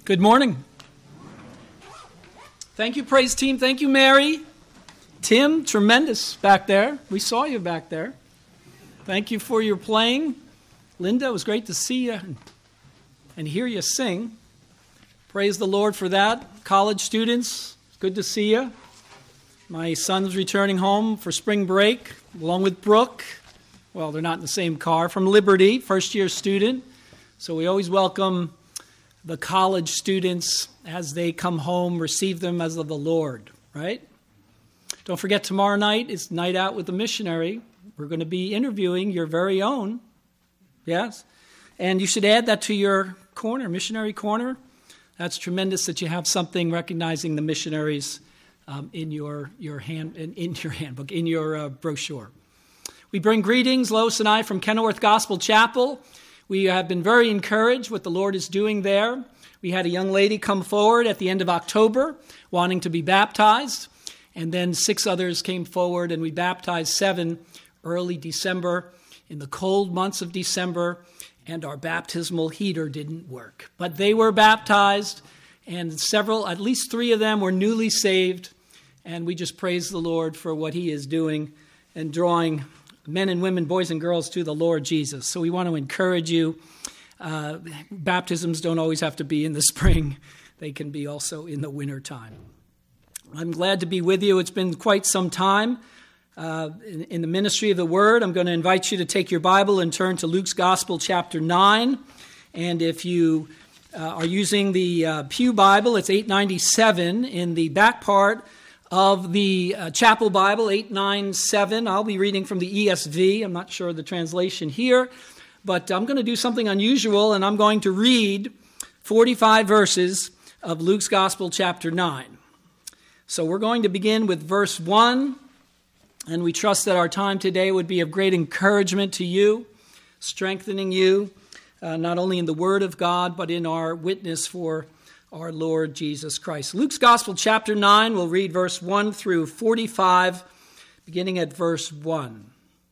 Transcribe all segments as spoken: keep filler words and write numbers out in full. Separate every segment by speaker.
Speaker 1: Good morning. Thank you, praise team. Thank you, Mary. Tim, tremendous back there. We saw you back there. Thank you for your playing. Linda, it was great to see you and hear you sing. Praise the Lord for that. College students, good to see you. My son's returning home for spring break, along with Brooke. Well, they're not in the same car. From Liberty, first-year student. So we always welcome the college students as they come home, receive them as of the Lord, right? Don't forget, tomorrow night is Night Out with the Missionary. We're going to be interviewing your very own, yes? And you should add that to your corner, missionary corner. That's tremendous that you have something recognizing the missionaries um, in your your hand in, in your handbook, in your uh, brochure. We bring greetings, Lois and I, from Kenilworth Gospel Chapel. We have been very encouraged what the Lord is doing there. We had a young lady come forward at the end of October wanting to be baptized, and then six others came forward, and we baptized seven early December, in the cold months of December, and our baptismal heater didn't work. But they were baptized, and several, at least three of them were newly saved, and we just praise the Lord for what he is doing and drawing men and women, boys and girls, to the Lord Jesus. So we want to encourage you. Uh, baptisms don't always have to be in the spring. They can be also in the winter time. I'm glad to be with you. It's been quite some time uh, in, in the ministry of the Word. I'm going to invite you to take your Bible and turn to Luke's Gospel, chapter nine. And if you uh, are using the uh, Pew Bible, it's eight ninety-seven in the back part of the uh, Chapel Bible, eight ninety-seven. I'll be reading from the E S V. I'm not sure of the translation here, but I'm going to do something unusual, and I'm going to read forty-five verses of Luke's Gospel, chapter nine. So we're going to begin with verse one, and we trust that our time today would be of great encouragement to you, strengthening you, uh, not only in the Word of God, but in our witness for our Lord Jesus Christ. Luke's Gospel, chapter nine, we'll read verse one through forty-five, beginning at verse one.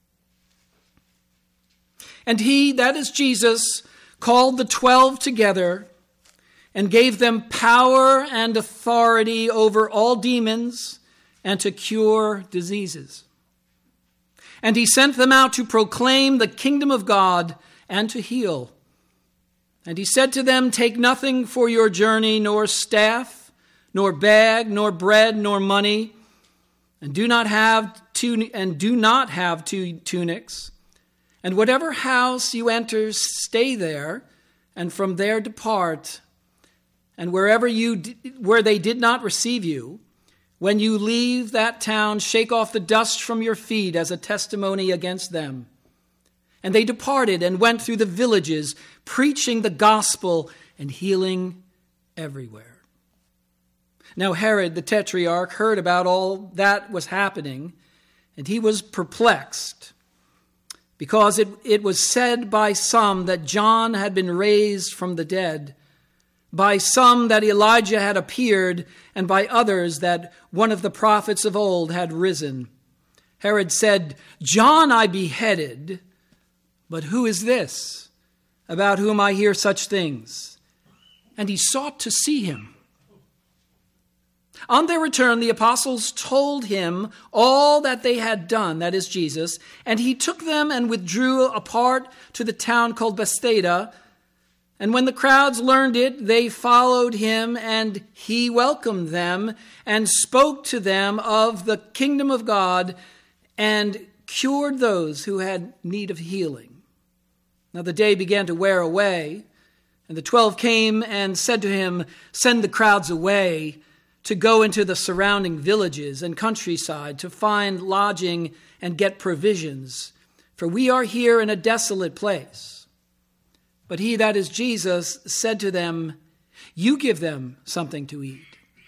Speaker 1: And he, that is Jesus, called the twelve together and gave them power and authority over all demons and to cure diseases. And he sent them out to proclaim the kingdom of God and to heal. And he said to them, take nothing for your journey, nor staff, nor bag, nor bread, nor money, and do not have two, and do not have two tunics. And whatever house you enter, stay there, and from there depart. And wherever you where they did not receive you, when you leave that town, shake off the dust from your feet as a testimony against them. And they departed and went through the villages, preaching the gospel and healing everywhere. Now Herod the Tetrarch heard about all that was happening, and he was perplexed, because it, it was said by some that John had been raised from the dead, by some that Elijah had appeared, and by others that one of the prophets of old had risen. Herod said, John I beheaded, but who is this, about whom I hear such things? And he sought to see him. On their return, the apostles told him all that they had done, that is Jesus, and he took them and withdrew apart to the town called Bethsaida. And when the crowds learned it, they followed him, and he welcomed them and spoke to them of the kingdom of God and cured those who had need of healing. Now the day began to wear away, and the twelve came and said to him, send the crowds away to go into the surrounding villages and countryside to find lodging and get provisions, for we are here in a desolate place. But he, that is Jesus, said to them, you give them something to eat.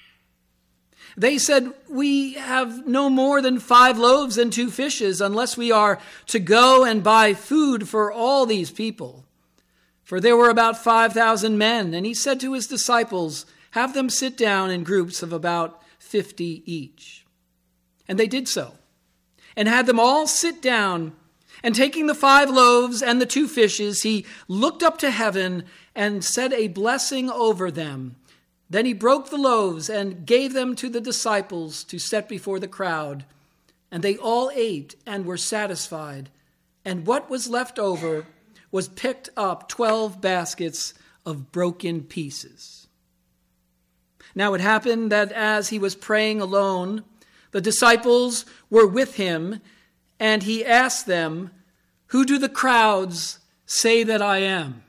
Speaker 1: They said, we have no more than five loaves and two fishes, unless we are to go and buy food for all these people. For there were about five thousand men. And he said to his disciples, have them sit down in groups of about fifty each. And they did so, and had them all sit down. And taking the five loaves and the two fishes, he looked up to heaven and said a blessing over them. Then he broke the loaves and gave them to the disciples to set before the crowd. And they all ate and were satisfied. And what was left over was picked up twelve baskets of broken pieces. Now it happened that as he was praying alone, the disciples were with him, and he asked them, "Who do the crowds say that I am?"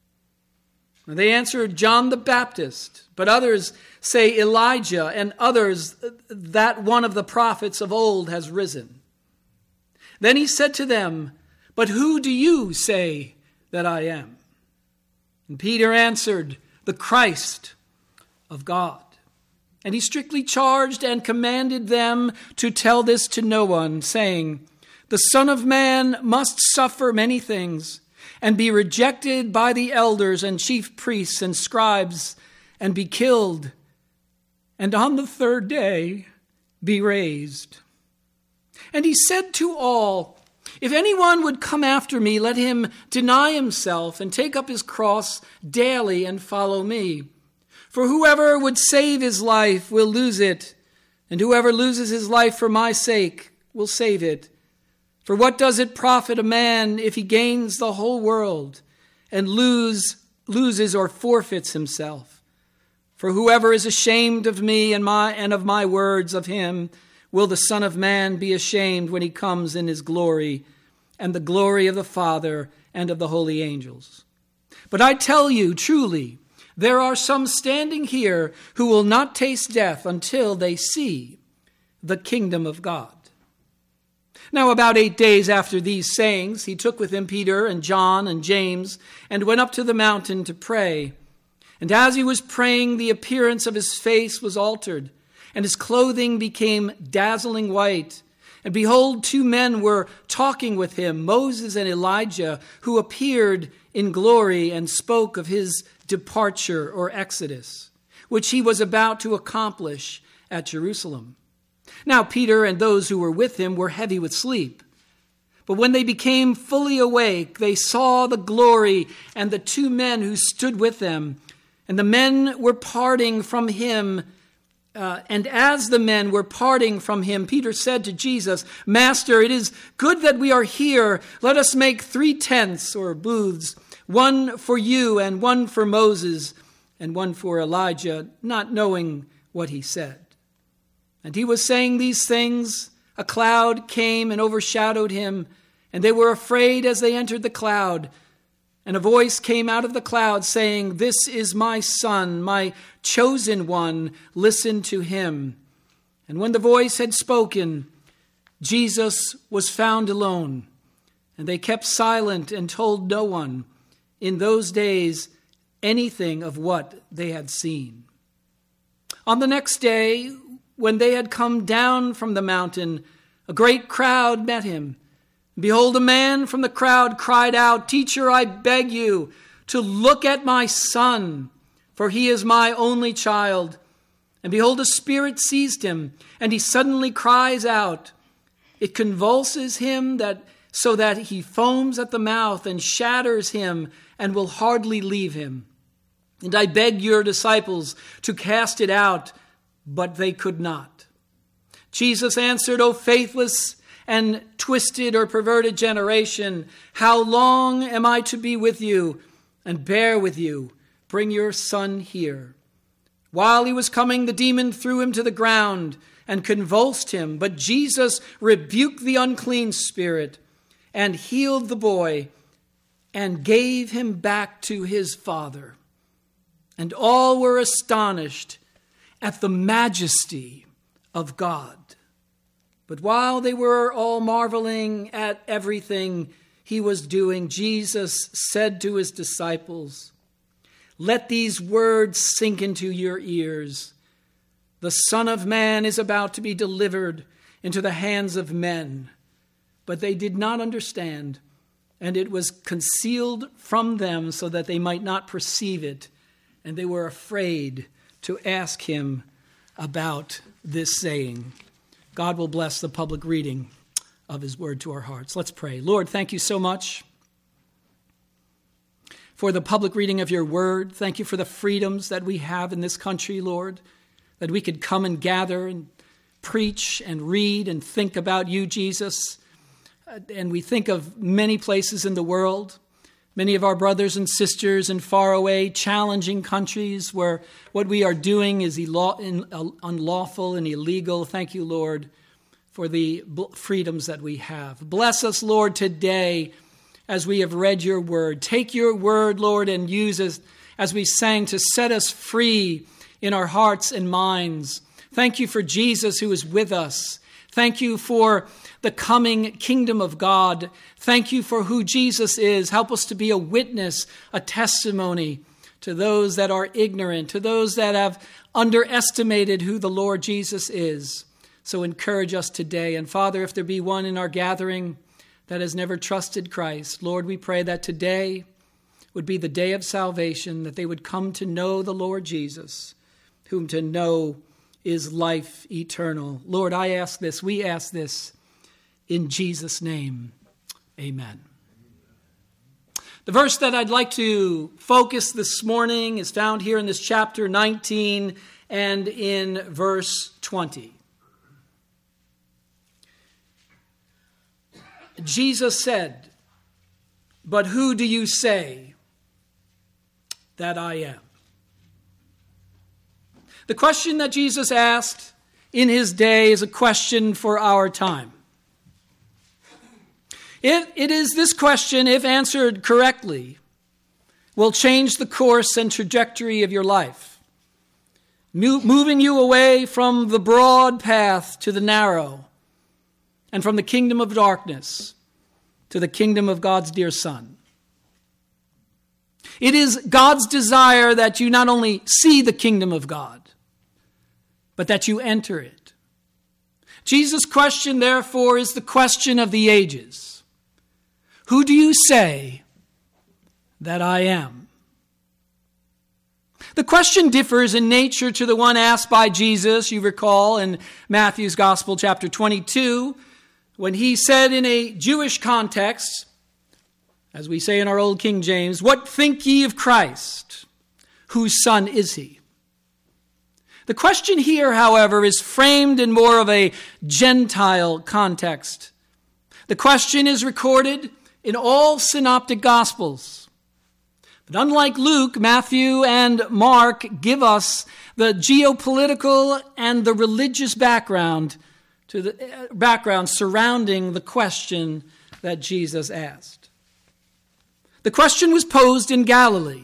Speaker 1: And they answered, "John the Baptist, but others say Elijah, and others that one of the prophets of old has risen." Then he said to them, "But who do you say that I am?" And Peter answered, "The Christ of God." And he strictly charged and commanded them to tell this to no one, saying, "The Son of Man must suffer many things, and be rejected by the elders and chief priests and scribes, and be killed, and on the third day be raised." And he said to all, "If anyone would come after me, let him deny himself and take up his cross daily and follow me. For whoever would save his life will lose it, and whoever loses his life for my sake will save it. For what does it profit a man if he gains the whole world and lose, loses or forfeits himself? For whoever is ashamed of me and my and of my words, of him will the Son of Man be ashamed when he comes in his glory and the glory of the Father and of the holy angels. But I tell you truly, there are some standing here who will not taste death until they see the kingdom of God." Now about eight days after these sayings, he took with him Peter and John and James and went up to the mountain to pray. And as he was praying, the appearance of his face was altered, and his clothing became dazzling white. And behold, two men were talking with him, Moses and Elijah, who appeared in glory and spoke of his departure or exodus, which he was about to accomplish at Jerusalem. Now Peter and those who were with him were heavy with sleep. But when they became fully awake, they saw the glory and the two men who stood with them. And the men were parting from him. Uh, and as the men were parting from him, Peter said to Jesus, "Master, it is good that we are here. Let us make three tents or booths, one for you and one for Moses and one for Elijah," not knowing what he said. And he was saying these things. A cloud came and overshadowed him, and they were afraid as they entered the cloud. And a voice came out of the cloud saying, "This is my son, my chosen one. Listen to him." And when the voice had spoken, Jesus was found alone, and they kept silent and told no one in those days anything of what they had seen. On the next day, when they had come down from the mountain, a great crowd met him. Behold, a man from the crowd cried out, "Teacher, I beg you to look at my son, for he is my only child." And behold, a spirit seized him, and he suddenly cries out. It convulses him that so that he foams at the mouth and shatters him and will hardly leave him. And I begged your disciples to cast it out, but they could not. Jesus answered, "O faithless and twisted or perverted generation, how long am I to be with you and bear with you? Bring your son here." While he was coming, the demon threw him to the ground and convulsed him. But Jesus rebuked the unclean spirit and healed the boy and gave him back to his father. And all were astonished at the majesty of God. But while they were all marveling at everything he was doing, Jesus said to his disciples, "Let these words sink into your ears. The Son of Man is about to be delivered into the hands of men." But they did not understand, and it was concealed from them so that they might not perceive it, and they were afraid to ask him about this saying. God will bless the public reading of his word to our hearts. Let's pray. Lord, thank you so much for the public reading of your word. Thank you for the freedoms that we have in this country, Lord, that we could come and gather and preach and read and think about you, Jesus. And we think of many places in the world, many of our brothers and sisters in faraway, challenging countries where what we are doing is unlawful and illegal. Thank you, Lord, for the freedoms that we have. Bless us, Lord, today as we have read your word. Take your word, Lord, and use it, as we sang, to set us free in our hearts and minds. Thank you for Jesus who is with us. Thank you for the coming kingdom of God. Thank you for who Jesus is. Help us to be a witness, a testimony to those that are ignorant, to those that have underestimated who the Lord Jesus is. So encourage us today. And Father, if there be one in our gathering that has never trusted Christ, Lord, we pray that today would be the day of salvation, that they would come to know the Lord Jesus, whom to know is life eternal. Lord, I ask this, we ask this in Jesus' name. Amen. The verse that I'd like to focus this morning is found here in this chapter nineteen and in verse twenty. Jesus said, "But who do you say that I am?" The question that Jesus asked in his day is a question for our time. If it is this question, if answered correctly, will change the course and trajectory of your life, moving you away from the broad path to the narrow, and from the kingdom of darkness to the kingdom of God's dear Son. It is God's desire that you not only see the kingdom of God, but that you enter it. Jesus' question, therefore, is the question of the ages. Who do you say that I am? The question differs in nature to the one asked by Jesus, you recall, in Matthew's Gospel, chapter twenty-two, when he said in a Jewish context, as we say in our old King James, "What think ye of Christ? Whose son is he?" The question here, however, is framed in more of a Gentile context. The question is recorded in all synoptic Gospels. But unlike Luke, Matthew, and Mark give us the geopolitical and the religious background to the background surrounding the question that Jesus asked. The question was posed in Galilee,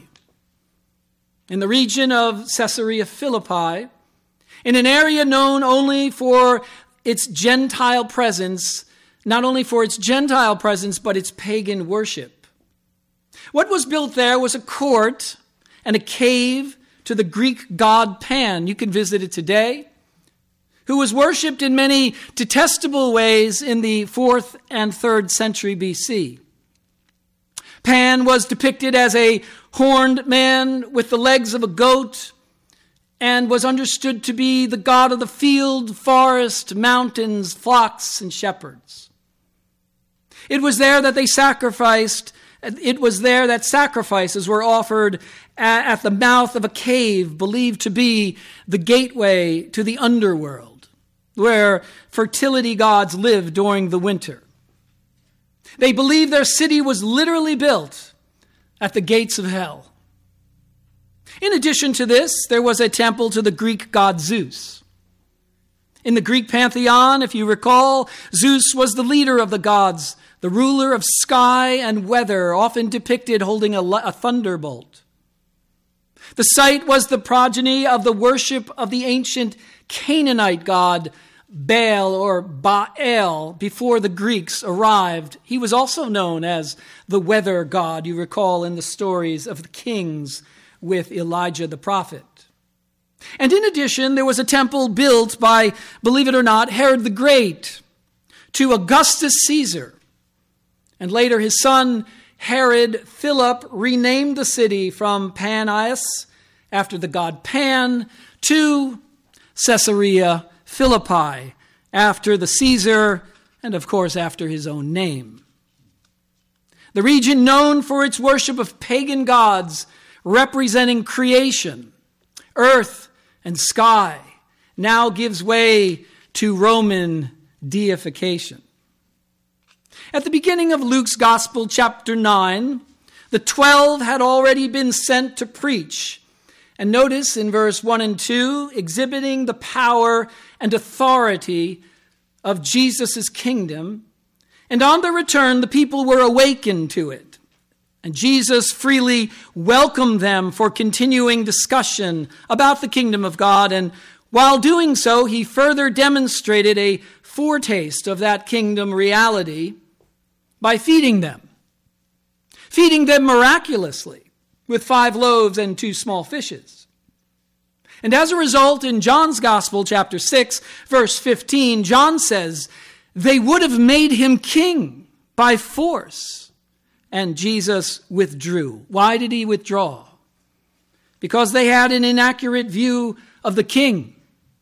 Speaker 1: in the region of Caesarea Philippi, in an area known only for its Gentile presence, not only for its Gentile presence, but its pagan worship. What was built there was a court and a cave to the Greek god Pan. You can visit it today, who was worshipped in many detestable ways in the fourth and third century B C. Pan was depicted as a horned man with the legs of a goat, and was understood to be the god of the field, forest, mountains, flocks, and shepherds. It was there that they sacrificed, it was there that sacrifices were offered at the mouth of a cave believed to be the gateway to the underworld, where fertility gods lived during the winter. They believed their city was literally built at the gates of hell. In addition to this, there was a temple to the Greek god Zeus. In the Greek pantheon, if you recall, Zeus was the leader of the gods, the ruler of sky and weather, often depicted holding a, a thunderbolt. The site was the progeny of the worship of the ancient Canaanite god Baal or Baal before the Greeks arrived. He was also known as the weather god, you recall in the stories of the kings with Elijah the prophet. And in addition, there was a temple built by, believe it or not, Herod the Great to Augustus Caesar. And later his son Herod Philip renamed the city from Panias, after the god Pan, to Caesarea Philippi, after the Caesar and of course after his own name. The region known for its worship of pagan gods representing creation, earth and sky, now gives way to Roman deification. At the beginning of Luke's Gospel, chapter nine, the twelve had already been sent to preach. And notice in verse one and two, exhibiting the power and authority of Jesus' kingdom. And on their return, the people were awakened to it. And Jesus freely welcomed them for continuing discussion about the kingdom of God. And while doing so, he further demonstrated a foretaste of that kingdom reality by feeding them. Feeding them miraculously with five loaves and two small fishes. And as a result, in John's Gospel, chapter six, verse fifteen, John says, they would have made him king by force. And Jesus withdrew. Why did he withdraw? Because they had an inaccurate view of the king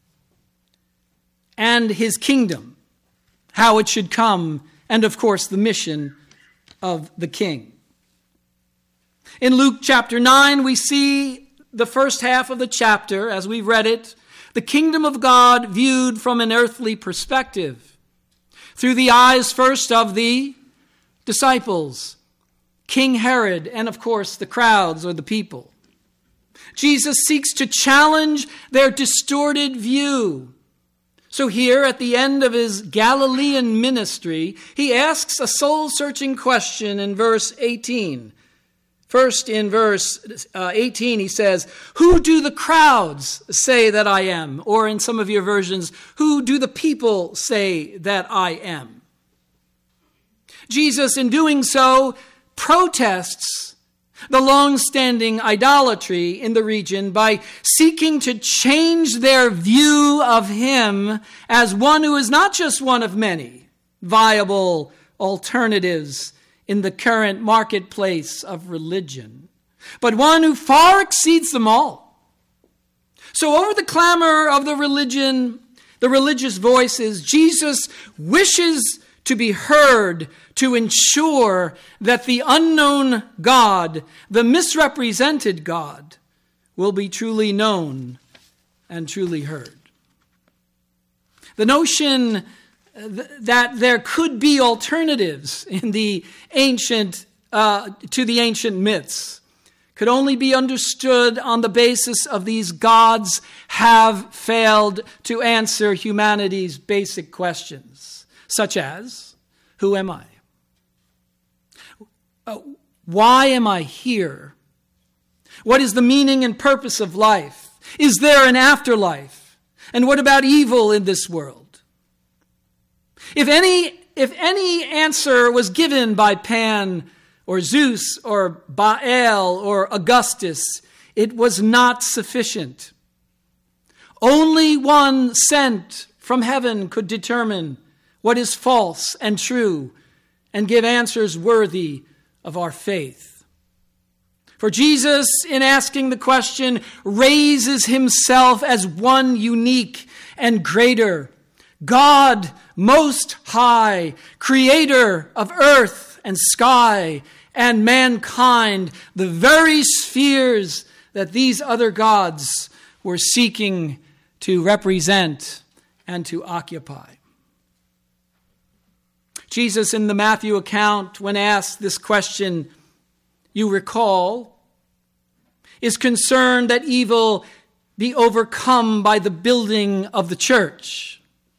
Speaker 1: and his kingdom, how it should come, and of course the mission of the king. In Luke chapter nine, we see the first half of the chapter, as we read it, the kingdom of God viewed from an earthly perspective, through the eyes first of the disciples, King Herod, and of course the crowds or the people. Jesus seeks to challenge their distorted view. So here at the end of his Galilean ministry, he asks a soul-searching question in verse eighteen. First, in verse uh, eighteen, he says, who do the crowds say that I am? Or in some of your versions, who do the people say that I am? Jesus, in doing so, protests the long-standing idolatry in the region by seeking to change their view of him as one who is not just one of many viable alternatives in the current marketplace of religion, but one who far exceeds them all. So over the clamor of the religion, the religious voices, Jesus wishes to be heard to ensure that the unknown God, the misrepresented God, will be truly known and truly heard. The notion that there could be alternatives in the ancient uh, to the ancient myths could only be understood on the basis of these gods have failed to answer humanity's basic questions, such as, who am I? Uh, why am I here? What is the meaning and purpose of life? Is there an afterlife? And what about evil in this world? If any, if any answer was given by Pan or Zeus or Baal or Augustus, it was not sufficient. Only one sent from heaven could determine what is false and true and give answers worthy of our faith. For Jesus, in asking the question, raises himself as one unique and greater God, most high, creator of earth and sky and mankind, the very spheres that these other gods were seeking to represent and to occupy. Jesus, in the Matthew account, when asked this question, you recall, is concerned that evil be overcome by the building of the church.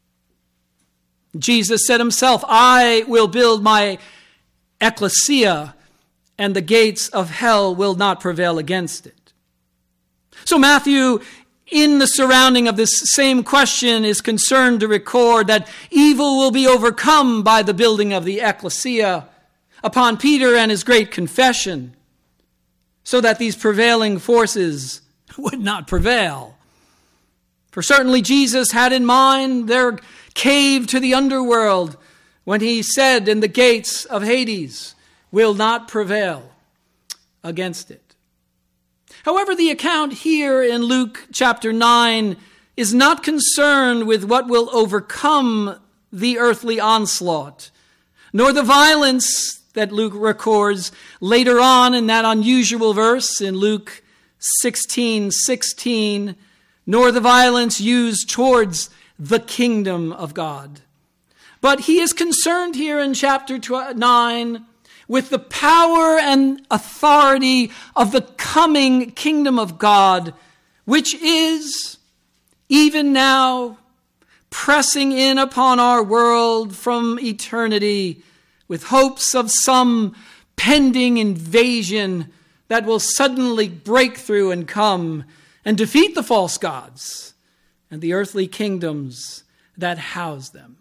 Speaker 1: Jesus said himself, I will build my ecclesia, and the gates of hell will not prevail against it. So Matthew, in the surrounding of this same question, is concerned to record that evil will be overcome by the building of the ecclesia upon Peter and his great confession, so that these prevailing forces would not prevail. For certainly Jesus had in mind their cave to the underworld when he said, and the gates of Hades will not prevail against it. However, the account here in Luke chapter nine is not concerned with what will overcome the earthly onslaught, nor the violence that Luke records later on in that unusual verse in Luke sixteen sixteen, nor the violence used towards the kingdom of God. But he is concerned here in chapter nine with the power and authority of the coming kingdom of God, which is even now pressing in upon our world from eternity with hopes of some pending invasion that will suddenly break through and come and defeat the false gods and the earthly kingdoms that house them.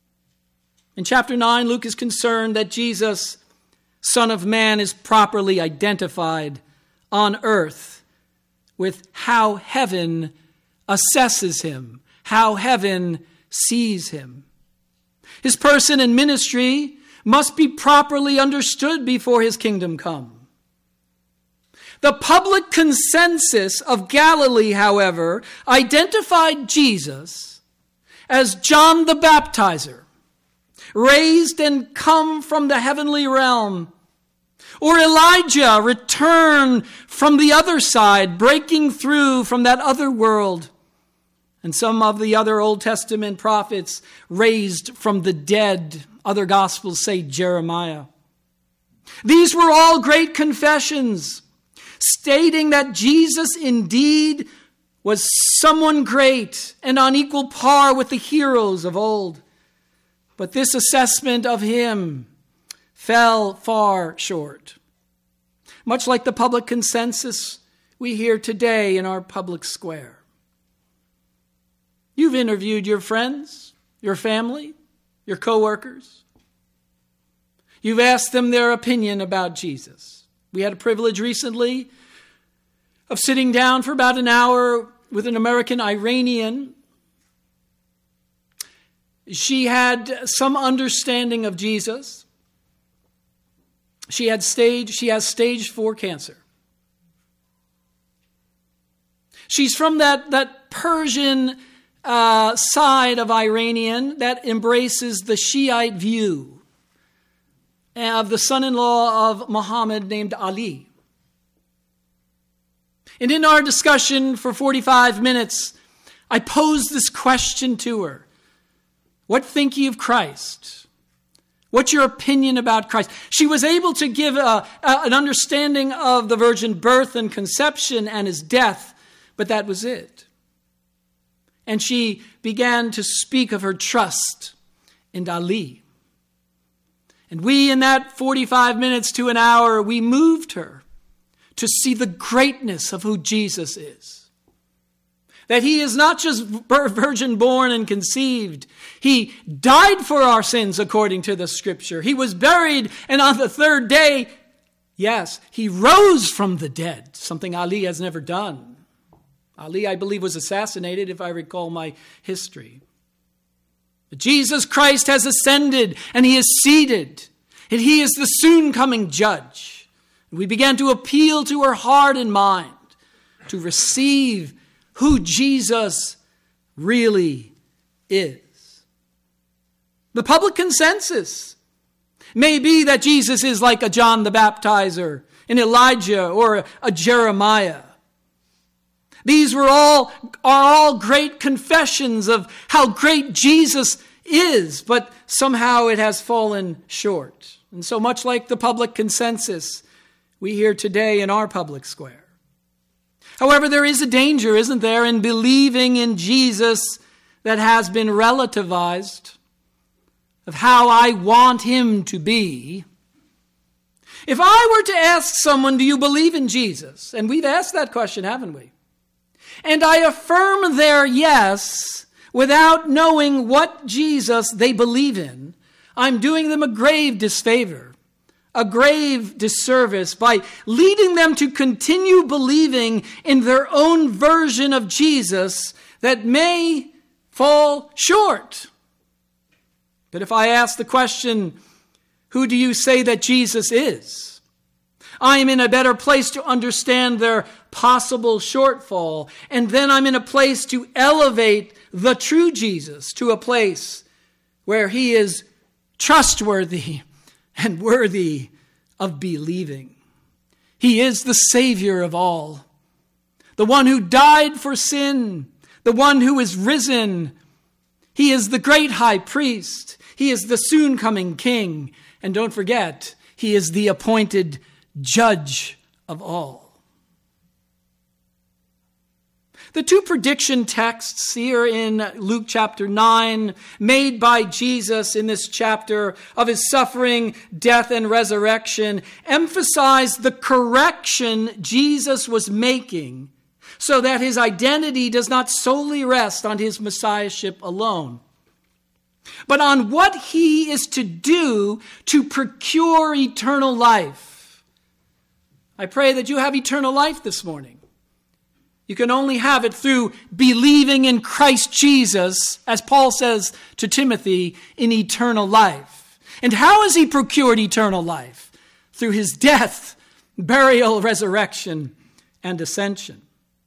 Speaker 1: In chapter nine, Luke is concerned that Jesus, Son of Man, is properly identified on earth with how heaven assesses him, how heaven sees him. His person and ministry must be properly understood before his kingdom come. The public consensus of Galilee, however, identified Jesus as John the Baptizer, raised and come from the heavenly realm, or Elijah returned from the other side, breaking through from that other world, and some of the other Old Testament prophets raised from the dead. Other Gospels say Jeremiah. These were all great confessions, stating that Jesus indeed was someone great and on equal par with the heroes of old. But this assessment of him fell far short. Much like the public consensus we hear today in our public square. You've interviewed your friends, your family, your coworkers. You've asked them their opinion about Jesus. We had a privilege recently of sitting down for about an hour with an American Iranian. She had some understanding of Jesus. She had stage, she has stage four cancer. She's from that, that Persian uh, side of Iranian that embraces the Shiite view of the son-in-law of Muhammad named Ali. And in our discussion for forty-five minutes, I posed this question to her. What think ye of Christ? What's your opinion about Christ? She was able to give a, a, an understanding of the virgin birth and conception and his death, but that was it. And she began to speak of her trust in Ali. And we, in that forty-five minutes to an hour, we moved her to see the greatness of who Jesus is. That he is not just virgin born and conceived. He died for our sins according to the scripture. He was buried, and on the third day, yes, he rose from the dead, something Ali has never done. Ali, I believe, was assassinated, if I recall my history. But Jesus Christ has ascended, and he is seated, and he is the soon coming judge. And we began to appeal to her heart and mind to receive who Jesus really is. The public consensus may be that Jesus is like a John the Baptizer, an Elijah, or a Jeremiah. These were all, are all great confessions of how great Jesus is, but somehow it has fallen short. And so much like the public consensus we hear today in our public square. However, there is a danger, isn't there, in believing in Jesus that has been relativized of how I want him to be. If I were to ask someone, do you believe in Jesus? And we've asked that question, haven't we? And I affirm their yes without knowing what Jesus they believe in, I'm doing them a grave disfavor, a grave disservice by leading them to continue believing in their own version of Jesus that may fall short. But if I ask the question, who do you say that Jesus is? I am in a better place to understand their possible shortfall, and then I'm in a place to elevate the true Jesus to a place where he is trustworthy and worthy of believing. He is the Savior of all, the one who died for sin, the one who is risen. He is the great high priest. He is the soon coming king. And don't forget, he is the appointed judge of all. The two prediction texts here in Luke chapter nine, made by Jesus in this chapter of his suffering, death, and resurrection, emphasize the correction Jesus was making so that his identity does not solely rest on his messiahship alone, but on what he is to do to procure eternal life. I pray that you have eternal life this morning. You can only have it through believing in Christ Jesus, as Paul says to Timothy, in eternal life. And how has he procured eternal life? Through his death, burial, resurrection, and ascension.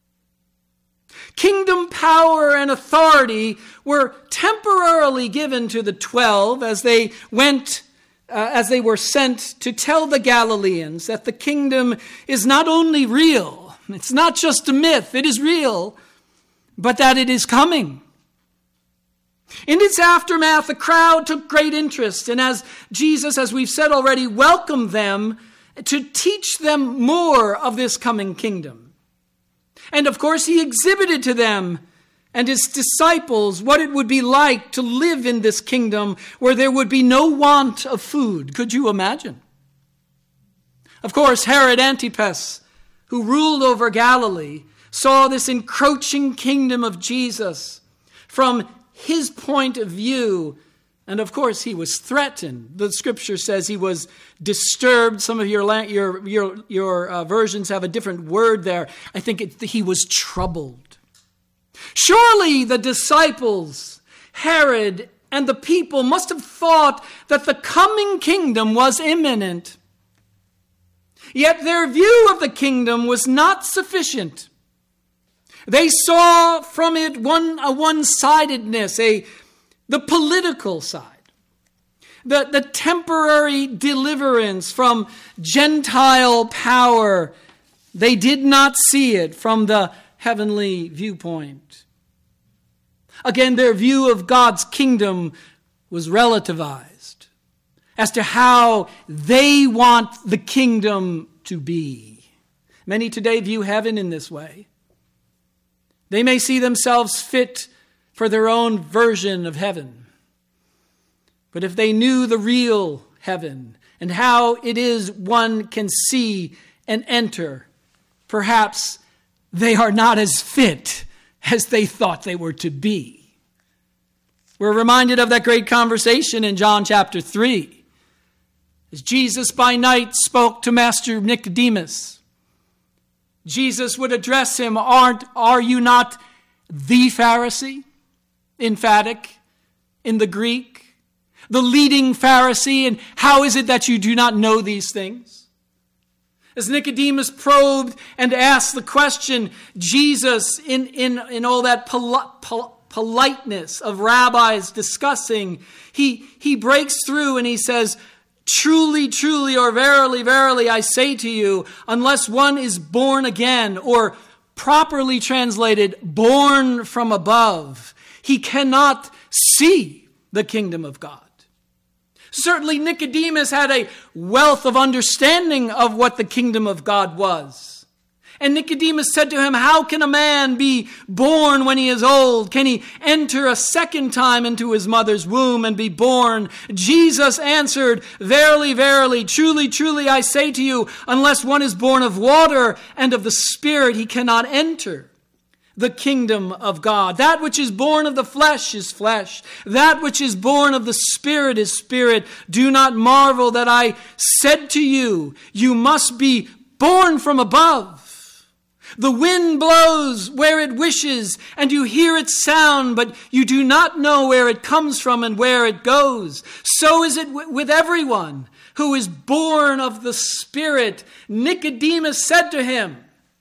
Speaker 1: Kingdom power and authority were temporarily given to the twelve as they went, uh, as they were sent to tell the Galileans that the kingdom is not only real, it's not just a myth, it is real, but that it is coming. In its aftermath, the crowd took great interest, and as Jesus, as we've said already, welcomed them to teach them more of this coming kingdom. And of course, he exhibited to them and his disciples what it would be like to live in this kingdom where there would be no want of food. Could you imagine? Of course, Herod Antipas, who ruled over Galilee, saw this encroaching kingdom of Jesus from his point of view. And of course, he was threatened. The scripture says he was disturbed. Some of your your your, your uh, versions have a different word there. I think it, he was troubled. Surely the disciples, Herod, and the people must have thought that the coming kingdom was imminent. Yet their view of the kingdom was not sufficient. They saw from it one a one-sidedness, a the political side, the, the temporary deliverance from Gentile power. They did not see it from the heavenly viewpoint. Again, their view of God's kingdom was relativized as to how they want the kingdom to be. Many today view heaven in this way. They may see themselves fit for their own version of heaven. But if they knew the real heaven and how it is one can see and enter, perhaps they are not as fit as they thought they were to be. We're reminded of that great conversation in John chapter three. As Jesus by night spoke to Master Nicodemus, Jesus would address him, Aren't, are you not the Pharisee? Emphatic in the Greek. The leading Pharisee, and how is it that you do not know these things? As Nicodemus probed and asked the question, Jesus, in, in, in all that pol- pol- politeness of rabbis discussing, he, he breaks through and he says, Truly, truly, or verily, verily, I say to you, unless one is born again, or properly translated, born from above, he cannot see the kingdom of God. Certainly Nicodemus had a wealth of understanding of what the kingdom of God was. And Nicodemus said to him, how can a man be born when he is old? Can he enter a second time into his mother's womb and be born? Jesus answered, Verily, verily, truly, truly, I say to you, unless one is born of water and of the Spirit, he cannot enter the kingdom of God. That which is born of the flesh is flesh. That which is born of the Spirit is spirit. Do not marvel that I said to you, you must be born from above. The wind blows where it wishes, and you hear its sound, but you do not know where it comes from and where it goes. So is it w- with everyone who is born of the Spirit. Nicodemus said to him,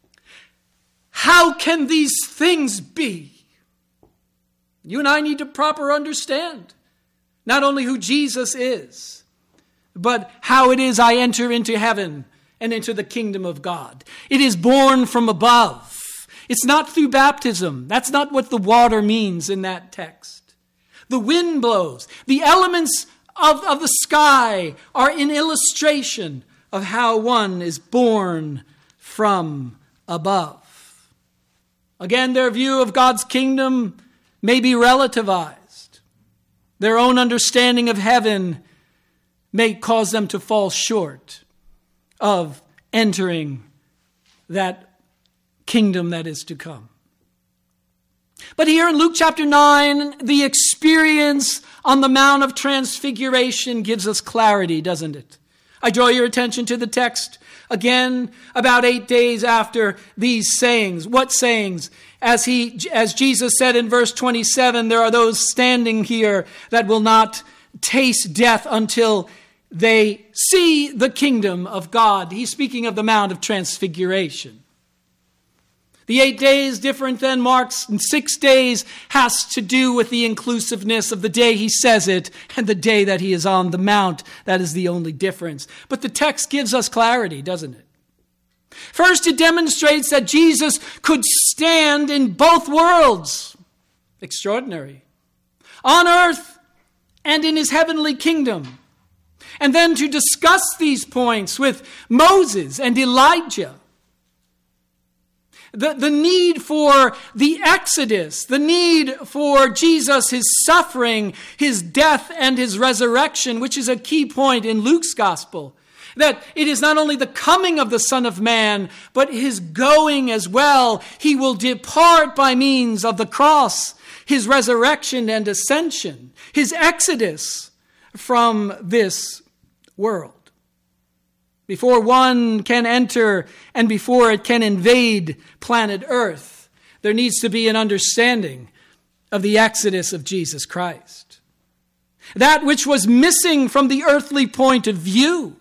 Speaker 1: how can these things be? You and I need to proper understand Not only who Jesus is, but how it is I enter into heaven and into the kingdom of God. It is born from above. It's not through baptism. That's not what the water means in that text. The wind blows. The elements of, of the sky are an illustration of how one is born from above. Again, their view of God's kingdom may be relativized. Their own understanding of heaven may cause them to fall short of entering that kingdom that is to come. But here in Luke chapter nine, the experience on the Mount of Transfiguration gives us clarity, doesn't it? I draw your attention to the text again about eight days after these sayings. What sayings? As he, as Jesus said in verse twenty-seven, there are those standing here that will not taste death until they see the kingdom of God. He's speaking of the Mount of Transfiguration. The eight days, different than Mark's six days, has to do with the inclusiveness of the day he says it and the day that he is on the mount. That is the only difference. But the text gives us clarity, doesn't it? First, it demonstrates that Jesus could stand in both worlds. Extraordinary. On earth and in his heavenly kingdom. And then to discuss these points with Moses and Elijah. The, the need for the Exodus, the need for Jesus, his suffering, his death, and his resurrection, which is a key point in Luke's gospel. That it is not only the coming of the Son of Man, but his going as well. He will depart by means of the cross, his resurrection and ascension, his exodus from this world. Before one can enter and before it can invade planet Earth, there needs to be an understanding of the exodus of Jesus Christ. That which was missing from the earthly point of view.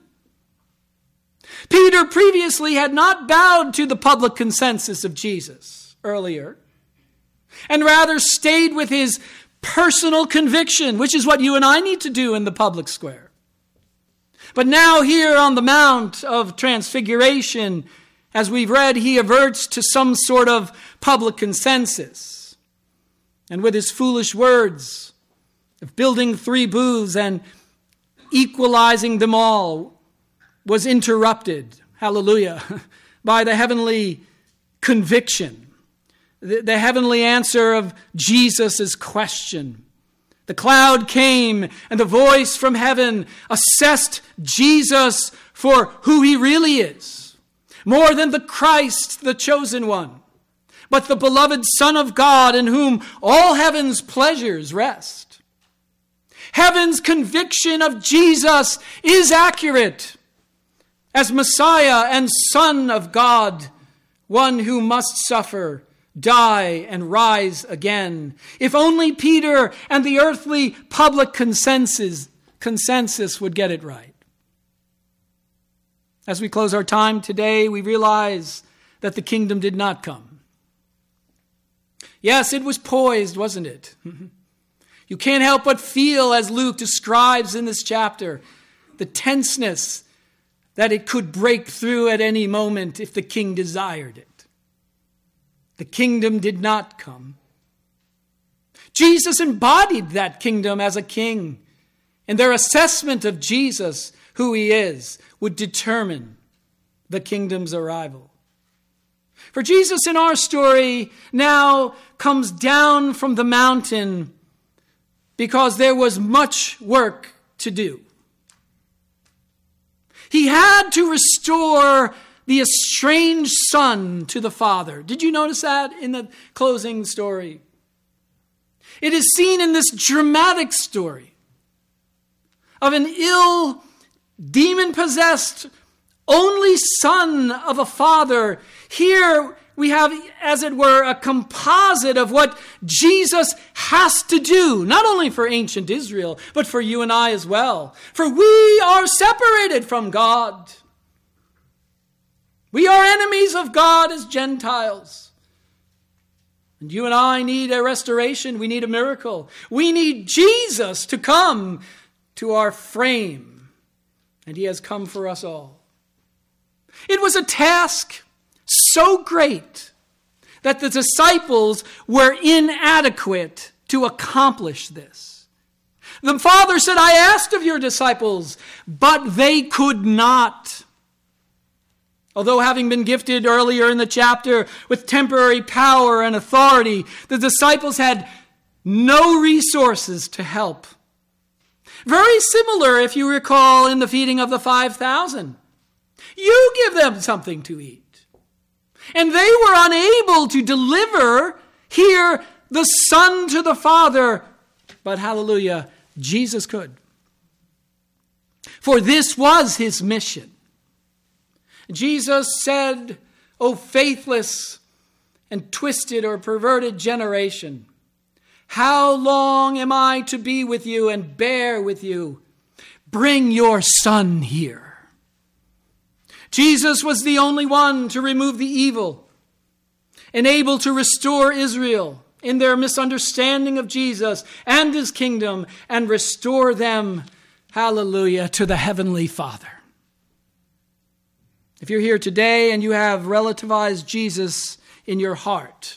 Speaker 1: Peter previously had not bowed to the public consensus of Jesus earlier, and rather stayed with his personal conviction, which is what you and I need to do in the public square. But now here on the Mount of Transfiguration, as we've read, he averts to some sort of public consensus. And with his foolish words of building three booths and equalizing them all was interrupted, hallelujah, by the heavenly conviction, the, the heavenly answer of Jesus' question. The cloud came, and the voice from heaven assessed Jesus for who he really is. More than the Christ, the chosen one, but the beloved Son of God in whom all heaven's pleasures rest. Heaven's conviction of Jesus is accurate as Messiah and Son of God, one who must suffer, die, and rise again. If only Peter and the earthly public consensus, consensus would get it right. As we close our time today, we realize that the kingdom did not come. Yes, it was poised, wasn't it? You can't help but feel, as Luke describes in this chapter, the tenseness that it could break through at any moment if the king desired it. The kingdom did not come. Jesus embodied that kingdom as a king, and their assessment of Jesus, who he is, would determine the kingdom's arrival. For Jesus in our story now comes down from the mountain because there was much work to do. He had to restore the estranged son to the father. Did you notice that in the closing story? It is seen in this dramatic story of an ill, demon-possessed, only son of a father. Here we have, as it were, a composite of what Jesus has to do, not only for ancient Israel, but for you and I as well. For we are separated from God. We are enemies of God as Gentiles. And you and I need a restoration. We need a miracle. We need Jesus to come to our frame. And he has come for us all. It was a task so great that the disciples were inadequate to accomplish this. The Father said, I asked of your disciples, but they could not. Although having been gifted earlier in the chapter with temporary power and authority, the disciples had no resources to help. Very similar, if you recall, in the feeding of the five thousand. You give them something to eat. And they were unable to deliver here the Son to the Father. But hallelujah, Jesus could. For this was his mission. Jesus said, O faithless and twisted or perverted generation, how long am I to be with you and bear with you? Bring your son here. Jesus was the only one to remove the evil and able to restore Israel in their misunderstanding of Jesus and his kingdom and restore them, hallelujah, to the heavenly Father. If you're here today and you have relativized Jesus in your heart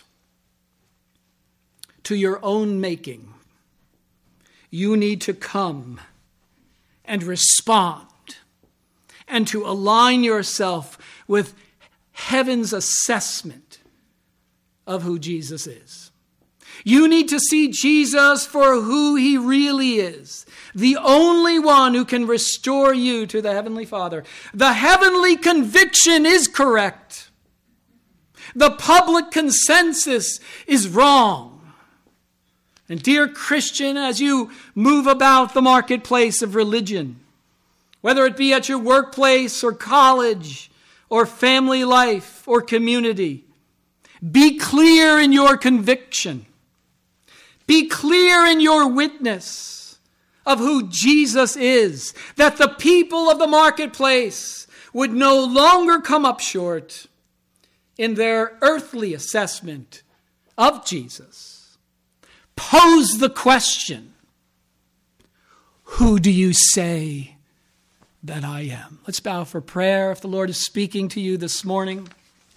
Speaker 1: to your own making, you need to come and respond and to align yourself with heaven's assessment of who Jesus is. You need to see Jesus for who he really is. The only one who can restore you to the Heavenly Father. The heavenly conviction is correct. The public consensus is wrong. And dear Christian, as you move about the marketplace of religion, whether it be at your workplace or college or family life or community, be clear in your conviction. Be clear in your witness of who Jesus is, that the people of the marketplace would no longer come up short in their earthly assessment of Jesus. Pose the question, who do you say that I am? Let's bow for prayer. If the Lord is speaking to you this morning,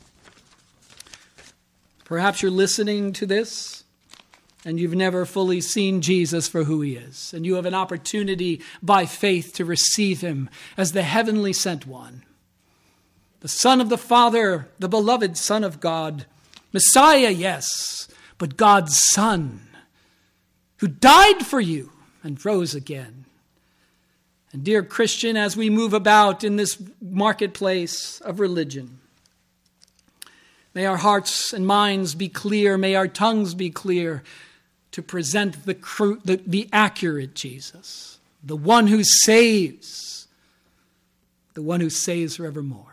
Speaker 1: perhaps you're listening to this and you've never fully seen Jesus for who he is. And you have an opportunity by faith to receive him as the heavenly sent one. The Son of the Father, the beloved Son of God. Messiah, yes, but God's Son, who died for you and rose again. And dear Christian, as we move about in this marketplace of religion, may our hearts and minds be clear, may our tongues be clear, to present the, cru- the, the accurate Jesus, the one who saves, the one who saves forevermore.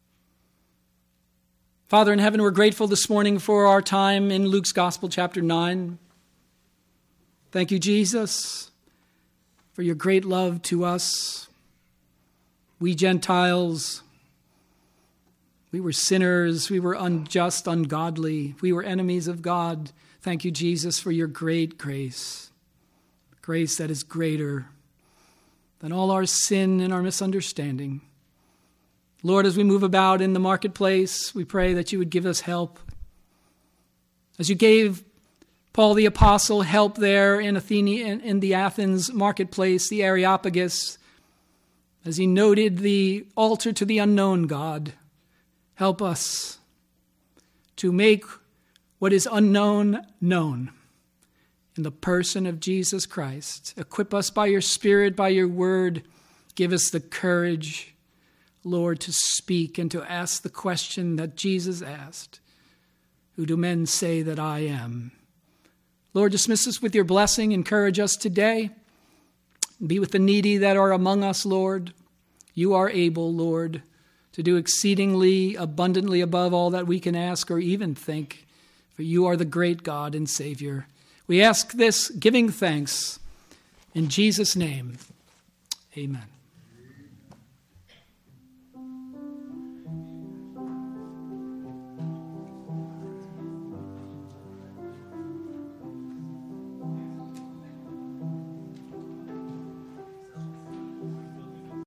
Speaker 1: Father in heaven, we're grateful this morning for our time in Luke's Gospel, chapter nine. Thank you, Jesus, for your great love to us. We Gentiles, we were sinners, we were unjust, ungodly, we were enemies of God. Thank you, Jesus, for your great grace, grace that is greater than all our sin and our misunderstanding. Lord, as we move about in the marketplace, we pray that you would give us help. As you gave Paul the Apostle help there in Athene, in the Athens marketplace, the Areopagus, as he noted the altar to the unknown God, help us to make what is unknown known in the person of Jesus Christ. Equip us by your Spirit, by your word. Give us the courage, Lord, to speak and to ask the question that Jesus asked. Who do men say that I am? Lord, dismiss us with your blessing. Encourage us today. Be with the needy that are among us, Lord. You are able, Lord, to do exceedingly abundantly above all that we can ask or even think. For you are the great God and Savior. We ask this giving thanks in Jesus' name. Amen.